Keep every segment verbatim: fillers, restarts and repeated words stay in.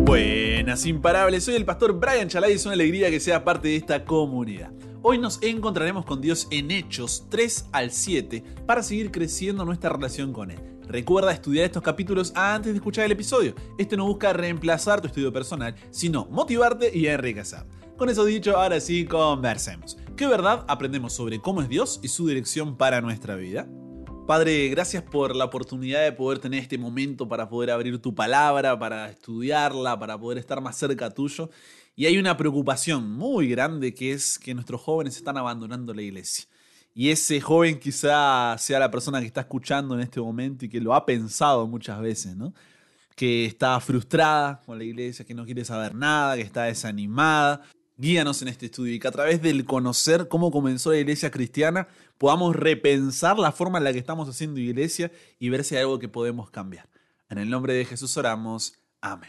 Buenas imparables, soy el pastor Brian Chalai y es una alegría que sea parte de esta comunidad. Hoy nos encontraremos con Dios en Hechos tres al siete para seguir creciendo nuestra relación con Él. Recuerda estudiar estos capítulos antes de escuchar el episodio. Este no busca reemplazar tu estudio personal, sino motivarte y enriquecer. Con eso dicho, ahora sí, conversemos. ¿Qué verdad aprendemos sobre cómo es Dios y su dirección para nuestra vida? Padre, gracias por la oportunidad de poder tener este momento para poder abrir tu palabra, para estudiarla, para poder estar más cerca tuyo. Y hay una preocupación muy grande que es que nuestros jóvenes están abandonando la iglesia. Y ese joven quizá sea la persona que está escuchando en este momento y que lo ha pensado muchas veces, ¿no? Que está frustrada con la iglesia, que no quiere saber nada, que está desanimada. Guíanos en este estudio y que a través del conocer cómo comenzó la iglesia cristiana podamos repensar la forma en la que estamos haciendo iglesia y ver si hay algo que podemos cambiar. En el nombre de Jesús oramos. Amén.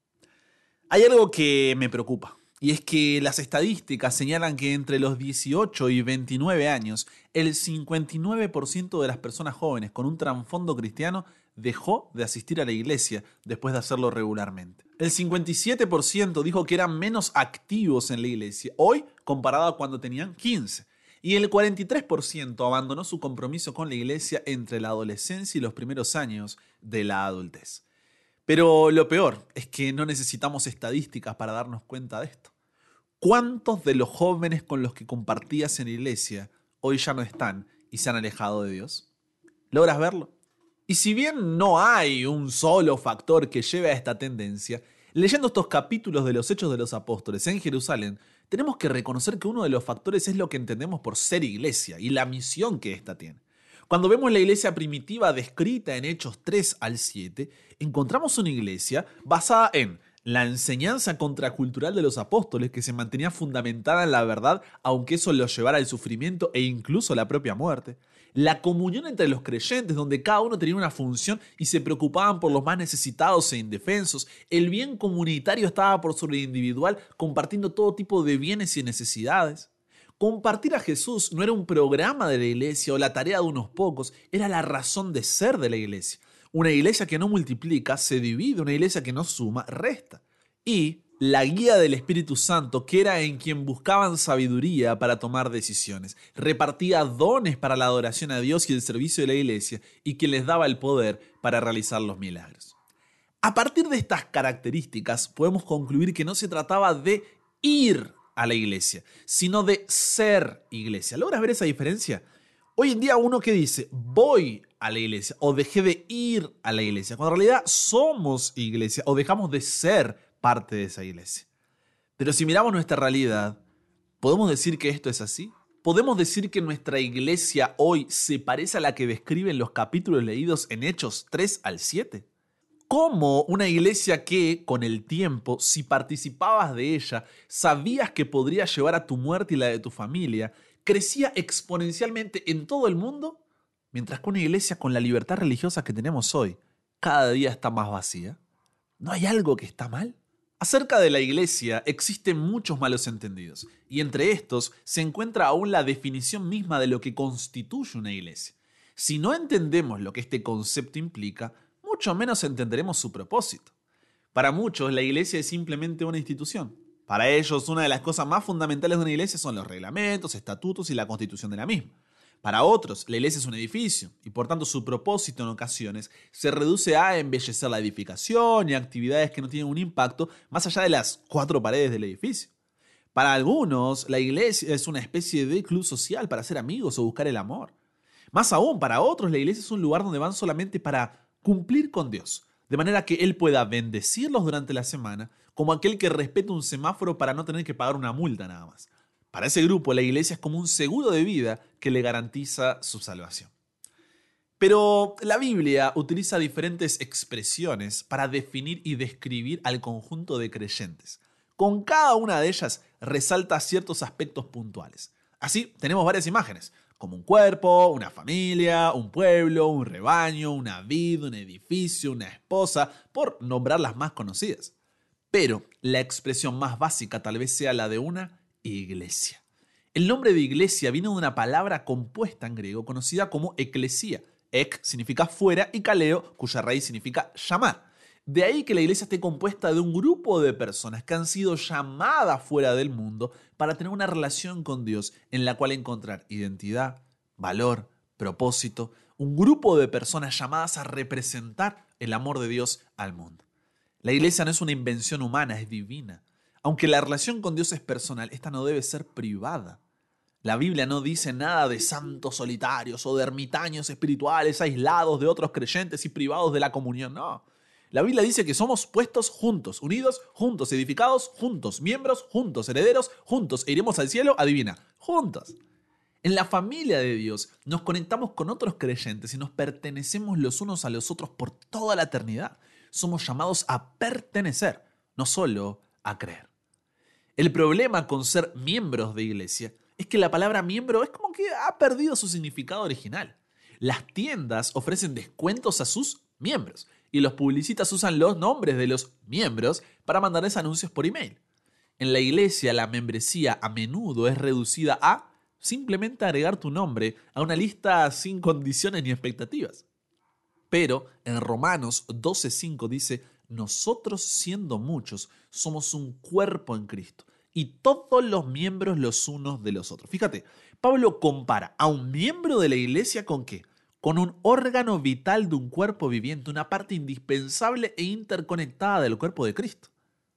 Hay algo que me preocupa y es que las estadísticas señalan que entre los dieciocho y veintinueve años el cincuenta y nueve por ciento de las personas jóvenes con un trasfondo cristiano dejó de asistir a la iglesia después de hacerlo regularmente. El cincuenta y siete por ciento dijo que eran menos activos en la iglesia hoy comparado a cuando tenían quince. Y el cuarenta y tres por ciento abandonó su compromiso con la iglesia entre la adolescencia y los primeros años de la adultez. Pero lo peor es que no necesitamos estadísticas para darnos cuenta de esto. ¿Cuántos de los jóvenes con los que compartías en la iglesia hoy ya no están y se han alejado de Dios? ¿Logras verlo? Y si bien no hay un solo factor que lleve a esta tendencia, leyendo estos capítulos de los Hechos de los Apóstoles en Jerusalén, tenemos que reconocer que uno de los factores es lo que entendemos por ser iglesia y la misión que ésta tiene. Cuando vemos la iglesia primitiva descrita en Hechos tres al siete, encontramos una iglesia basada en la enseñanza contracultural de los apóstoles que se mantenía fundamentada en la verdad, aunque eso los llevara al sufrimiento e incluso a la propia muerte. La comunión entre los creyentes, donde cada uno tenía una función y se preocupaban por los más necesitados e indefensos. El bien comunitario estaba por sobre el individual, compartiendo todo tipo de bienes y necesidades. Compartir a Jesús no era un programa de la iglesia o la tarea de unos pocos, era la razón de ser de la iglesia. Una iglesia que no multiplica se divide, una iglesia que no suma resta. Y la guía del Espíritu Santo, que era en quien buscaban sabiduría para tomar decisiones, repartía dones para la adoración a Dios y el servicio de la iglesia y quien les daba el poder para realizar los milagros. A partir de estas características podemos concluir que no se trataba de ir a la iglesia, sino de ser iglesia. ¿Logras ver esa diferencia? Hoy en día uno que dice, voy a la iglesia o dejé de ir a la iglesia, cuando en realidad somos iglesia o dejamos de ser parte de esa iglesia. Pero si miramos nuestra realidad, ¿podemos decir que esto es así? ¿Podemos decir que nuestra iglesia hoy se parece a la que describen los capítulos leídos en Hechos tres al siete? ¿Cómo una iglesia que, con el tiempo, si participabas de ella, sabías que podría llevar a tu muerte y la de tu familia, crecía exponencialmente en todo el mundo, mientras que una iglesia con la libertad religiosa que tenemos hoy, cada día está más vacía? ¿No hay algo que está mal? Acerca de la iglesia existen muchos malos entendidos, y entre estos se encuentra aún la definición misma de lo que constituye una iglesia. Si no entendemos lo que este concepto implica, mucho menos entenderemos su propósito. Para muchos, la iglesia es simplemente una institución. Para ellos, una de las cosas más fundamentales de una iglesia son los reglamentos, estatutos y la constitución de la misma. Para otros, la iglesia es un edificio y por tanto su propósito en ocasiones se reduce a embellecer la edificación y actividades que no tienen un impacto más allá de las cuatro paredes del edificio. Para algunos, la iglesia es una especie de club social para hacer amigos o buscar el amor. Más aún, para otros, la iglesia es un lugar donde van solamente para cumplir con Dios, de manera que Él pueda bendecirlos durante la semana, como aquel que respeta un semáforo para no tener que pagar una multa nada más. Para ese grupo, la iglesia es como un seguro de vida que le garantiza su salvación. Pero la Biblia utiliza diferentes expresiones para definir y describir al conjunto de creyentes. Con cada una de ellas resalta ciertos aspectos puntuales. Así, tenemos varias imágenes, como un cuerpo, una familia, un pueblo, un rebaño, una vid, un edificio, una esposa, por nombrar las más conocidas. Pero la expresión más básica tal vez sea la de una iglesia. El nombre de iglesia viene de una palabra compuesta en griego conocida como eclesía. Ek significa fuera y kaleo, cuya raíz significa llamar. De ahí que la iglesia esté compuesta de un grupo de personas que han sido llamadas fuera del mundo para tener una relación con Dios en la cual encontrar identidad, valor, propósito, un grupo de personas llamadas a representar el amor de Dios al mundo. La iglesia no es una invención humana, es divina. Aunque la relación con Dios es personal, esta no debe ser privada. La Biblia no dice nada de santos solitarios o de ermitaños espirituales aislados de otros creyentes y privados de la comunión, no. La Biblia dice que somos puestos juntos, unidos juntos, edificados juntos, miembros juntos, herederos juntos, e iremos al cielo, adivina, juntos. En la familia de Dios nos conectamos con otros creyentes y nos pertenecemos los unos a los otros por toda la eternidad. Somos llamados a pertenecer, no solo a creer. El problema con ser miembros de iglesia es que la palabra miembro es como que ha perdido su significado original. Las tiendas ofrecen descuentos a sus miembros y los publicistas usan los nombres de los miembros para mandarles anuncios por email. En la iglesia, la membresía a menudo es reducida a simplemente agregar tu nombre a una lista sin condiciones ni expectativas. Pero en Romanos doce cinco dice: nosotros siendo muchos somos un cuerpo en Cristo y todos los miembros los unos de los otros. Fíjate, Pablo compara a un miembro de la iglesia ¿con qué? Con un órgano vital de un cuerpo viviente, una parte indispensable e interconectada del cuerpo de Cristo.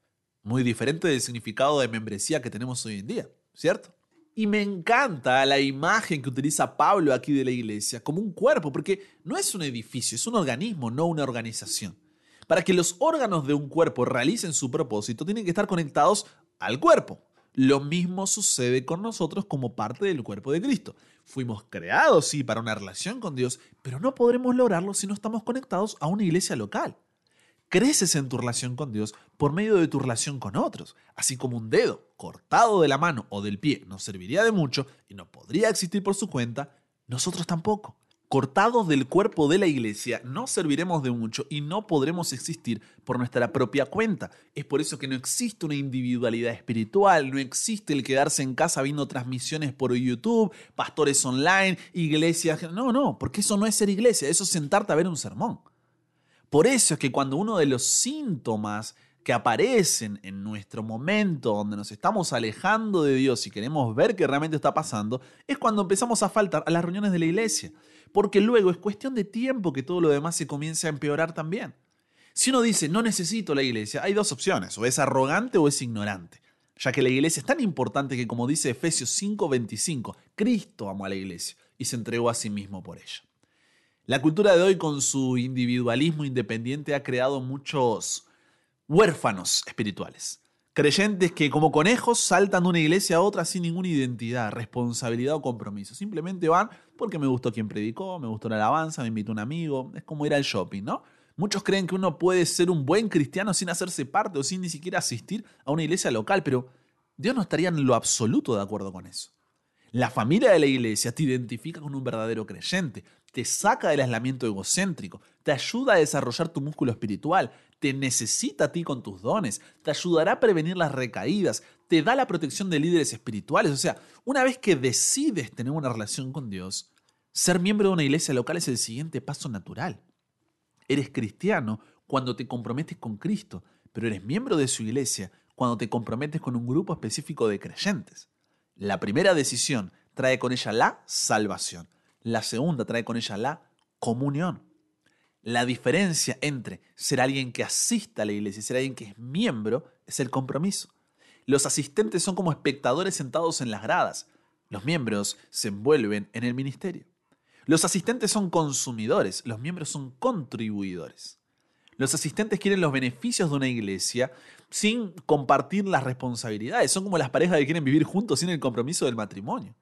Muy diferente del significado de membresía que tenemos hoy en día, ¿cierto? Y me encanta la imagen que utiliza Pablo aquí de la iglesia como un cuerpo, porque no es un edificio, es un organismo, no una organización. Para que los órganos de un cuerpo realicen su propósito, tienen que estar conectados al cuerpo. Lo mismo sucede con nosotros como parte del cuerpo de Cristo. Fuimos creados, sí, para una relación con Dios, pero no podremos lograrlo si no estamos conectados a una iglesia local. Creces en tu relación con Dios por medio de tu relación con otros, así como un dedo cortado de la mano o del pie no serviría de mucho y no podría existir por su cuenta, nosotros tampoco. Cortados del cuerpo de la iglesia no serviremos de mucho y no podremos existir por nuestra propia cuenta. Es por eso que no existe una individualidad espiritual, no existe el quedarse en casa viendo transmisiones por YouTube, pastores online, iglesias. No, no, porque eso no es ser iglesia, eso es sentarte a ver un sermón. Por eso es que cuando uno de los síntomas que aparecen en nuestro momento donde nos estamos alejando de Dios y queremos ver qué realmente está pasando, es cuando empezamos a faltar a las reuniones de la iglesia. Porque luego es cuestión de tiempo que todo lo demás se comience a empeorar también. Si uno dice, no necesito la iglesia, hay dos opciones, o es arrogante o es ignorante. Ya que la iglesia es tan importante que, como dice Efesios cinco veinticinco, Cristo amó a la iglesia y se entregó a sí mismo por ella. La cultura de hoy, con su individualismo independiente, ha creado muchos huérfanos espirituales. Creyentes que como conejos saltan de una iglesia a otra sin ninguna identidad, responsabilidad o compromiso. Simplemente van porque me gustó quien predicó, me gustó la alabanza, me invitó un amigo. Es como ir al shopping, ¿no? Muchos creen que uno puede ser un buen cristiano sin hacerse parte o sin ni siquiera asistir a una iglesia local, pero Dios no estaría en lo absoluto de acuerdo con eso. La familia de la iglesia te identifica con un verdadero creyente, te saca del aislamiento egocéntrico, te ayuda a desarrollar tu músculo espiritual, te necesita a ti con tus dones, te ayudará a prevenir las recaídas, te da la protección de líderes espirituales. O sea, una vez que decides tener una relación con Dios, ser miembro de una iglesia local es el siguiente paso natural. Eres cristiano cuando te comprometes con Cristo, pero eres miembro de su iglesia cuando te comprometes con un grupo específico de creyentes. La primera decisión trae con ella la salvación. La segunda trae con ella la comunión. La diferencia entre ser alguien que asiste a la iglesia y ser alguien que es miembro es el compromiso. Los asistentes son como espectadores sentados en las gradas. Los miembros se envuelven en el ministerio. Los asistentes son consumidores, los miembros son contribuidores. Los asistentes quieren los beneficios de una iglesia sin compartir las responsabilidades. Son como las parejas que quieren vivir juntos sin el compromiso del matrimonio.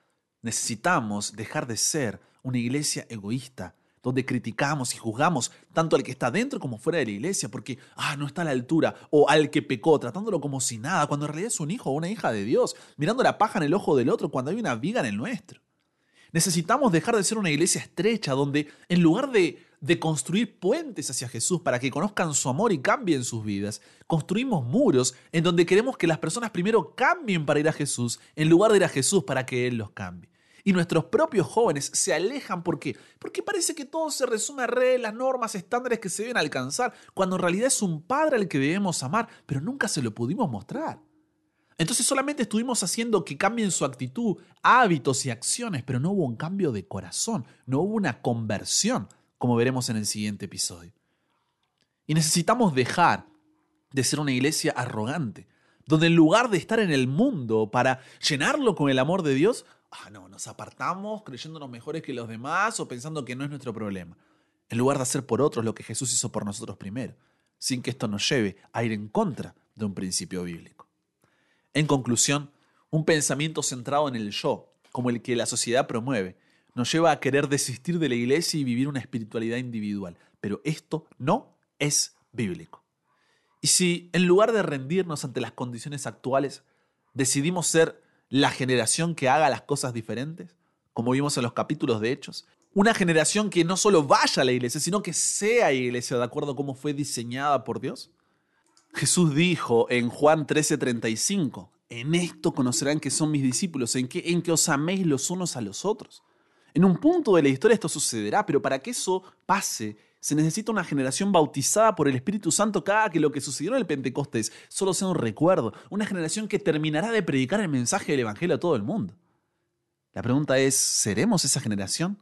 Necesitamos dejar de ser una iglesia egoísta, donde criticamos y juzgamos tanto al que está dentro como fuera de la iglesia, porque ah, no está a la altura, o al que pecó, tratándolo como si nada, cuando en realidad es un hijo o una hija de Dios, mirando la paja en el ojo del otro cuando hay una viga en el nuestro. Necesitamos dejar de ser una iglesia estrecha, donde en lugar de, de construir puentes hacia Jesús para que conozcan su amor y cambien sus vidas, construimos muros en donde queremos que las personas primero cambien para ir a Jesús, en lugar de ir a Jesús para que Él los cambie. Y nuestros propios jóvenes se alejan. ¿Por qué? Porque parece que todo se resume a reglas, normas, estándares que se deben alcanzar, cuando en realidad es un padre al que debemos amar, pero nunca se lo pudimos mostrar. Entonces solamente estuvimos haciendo que cambien su actitud, hábitos y acciones, pero no hubo un cambio de corazón, no hubo una conversión, como veremos en el siguiente episodio. Y necesitamos dejar de ser una iglesia arrogante, donde en lugar de estar en el mundo para llenarlo con el amor de Dios, ah, no, nos apartamos creyéndonos mejores que los demás o pensando que no es nuestro problema, en lugar de hacer por otros lo que Jesús hizo por nosotros primero, sin que esto nos lleve a ir en contra de un principio bíblico. En conclusión, un pensamiento centrado en el yo, como el que la sociedad promueve, nos lleva a querer desistir de la iglesia y vivir una espiritualidad individual, pero esto no es bíblico. Y si, en lugar de rendirnos ante las condiciones actuales, decidimos ser la generación que haga las cosas diferentes, como vimos en los capítulos de Hechos, una generación que no solo vaya a la iglesia, sino que sea iglesia de acuerdo a cómo fue diseñada por Dios. Jesús dijo en Juan trece treinta y cinco, en esto conocerán que son mis discípulos, en que, en que os améis los unos a los otros. En un punto de la historia esto sucederá, pero para que eso pase, se necesita una generación bautizada por el Espíritu Santo que haga que lo que sucedió en el Pentecostés solo sea un recuerdo. Una generación que terminará de predicar el mensaje del Evangelio a todo el mundo. La pregunta es, ¿seremos esa generación?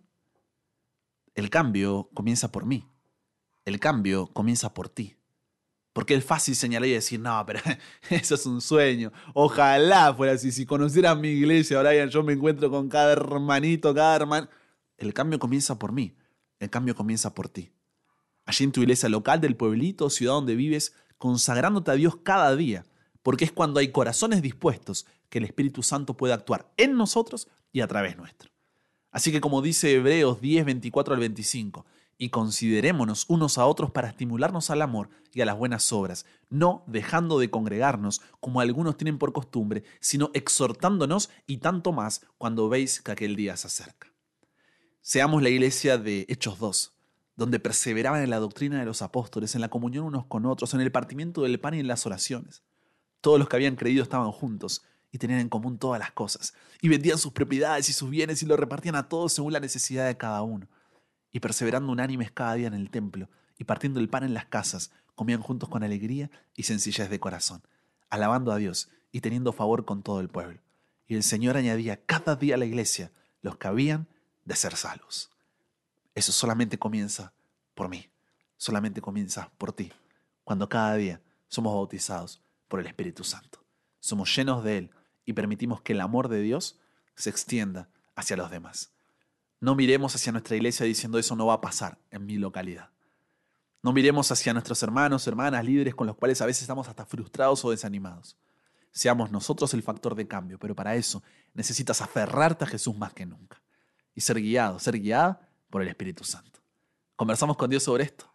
El cambio comienza por mí. El cambio comienza por ti. Porque es fácil señalar y decir, no, pero eso es un sueño. Ojalá fuera así. Si conocieras mi iglesia, Brian, yo me encuentro con cada hermanito, cada hermano. El cambio comienza por mí. El cambio comienza por ti. Allí en tu iglesia local, del pueblito o ciudad donde vives, consagrándote a Dios cada día, porque es cuando hay corazones dispuestos que el Espíritu Santo puede actuar en nosotros y a través nuestro. Así que como dice Hebreos diez, veinticuatro al veinticinco, y considerémonos unos a otros para estimularnos al amor y a las buenas obras, no dejando de congregarnos como algunos tienen por costumbre, sino exhortándonos y tanto más cuando veis que aquel día se acerca. Seamos la iglesia de Hechos dos, donde perseveraban en la doctrina de los apóstoles, en la comunión unos con otros, en el partimiento del pan y en las oraciones. Todos los que habían creído estaban juntos y tenían en común todas las cosas, y vendían sus propiedades y sus bienes y lo repartían a todos según la necesidad de cada uno. Y perseverando unánimes cada día en el templo, y partiendo el pan en las casas, comían juntos con alegría y sencillez de corazón, alabando a Dios y teniendo favor con todo el pueblo. Y el Señor añadía cada día a la iglesia los que habían de ser salvos. Eso solamente comienza por mí, solamente comienza por ti, cuando cada día somos bautizados por el Espíritu Santo. Somos llenos de Él y permitimos que el amor de Dios se extienda hacia los demás. No miremos hacia nuestra iglesia diciendo eso no va a pasar en mi localidad. No miremos hacia nuestros hermanos, hermanas, líderes con los cuales a veces estamos hasta frustrados o desanimados. Seamos nosotros el factor de cambio, pero para eso necesitas aferrarte a Jesús más que nunca y ser guiado, ser guiada por el Espíritu Santo. ¿Conversamos con Dios sobre esto?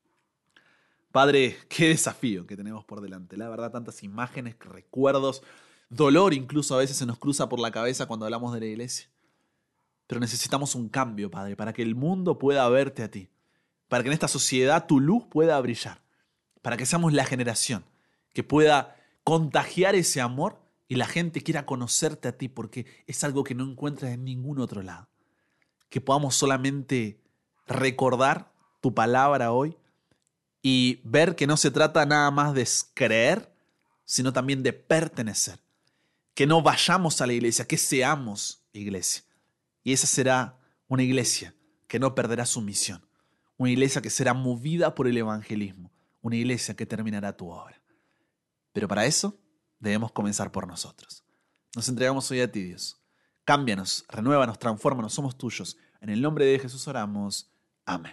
Padre, qué desafío que tenemos por delante. La verdad, tantas imágenes, recuerdos, dolor incluso a veces se nos cruza por la cabeza cuando hablamos de la iglesia. Pero necesitamos un cambio, Padre, para que el mundo pueda verte a ti, para que en esta sociedad tu luz pueda brillar, para que seamos la generación que pueda contagiar ese amor y la gente quiera conocerte a ti porque es algo que no encuentras en ningún otro lado. Que podamos solamente recordar tu palabra hoy y ver que no se trata nada más de creer, sino también de pertenecer. Que no vayamos a la iglesia, que seamos iglesia. Y esa será una iglesia que no perderá su misión. Una iglesia que será movida por el evangelismo. Una iglesia que terminará tu obra. Pero para eso debemos comenzar por nosotros. Nos entregamos hoy a ti, Dios. Cámbianos, renuévanos, transfórmanos, somos tuyos. En el nombre de Jesús oramos. Amén.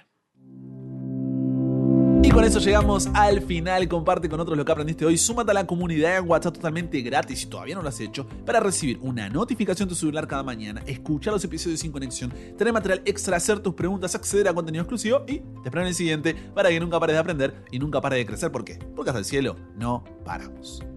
Y con eso llegamos al final. Comparte con otros lo que aprendiste hoy. Súmate a la comunidad en WhatsApp totalmente gratis si todavía no lo has hecho, para recibir una notificación de tu celular cada mañana, escuchar los episodios sin conexión, tener material extra, hacer tus preguntas, acceder a contenido exclusivo y te espero en el siguiente para que nunca pares de aprender y nunca pares de crecer. ¿Por qué? Porque hasta el cielo no paramos.